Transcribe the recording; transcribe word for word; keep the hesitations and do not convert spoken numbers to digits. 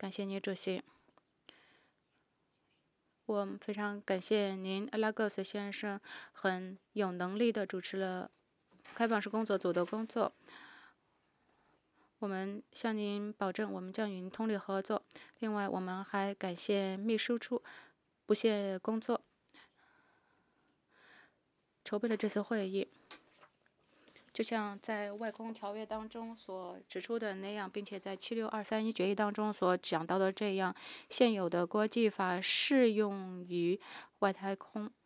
感谢您，主席。我们非常感谢您，拉各斯先生很有能力的主持了开放式工作组的工作。我们向您保证，我们将与您通力合作。另外，我们还感谢秘书处不懈工作，筹备了这次会议。就像在外公条约当中所指出的那样，并且在七六二三一决议当中所讲到的这样，现有的国际法适用于外太空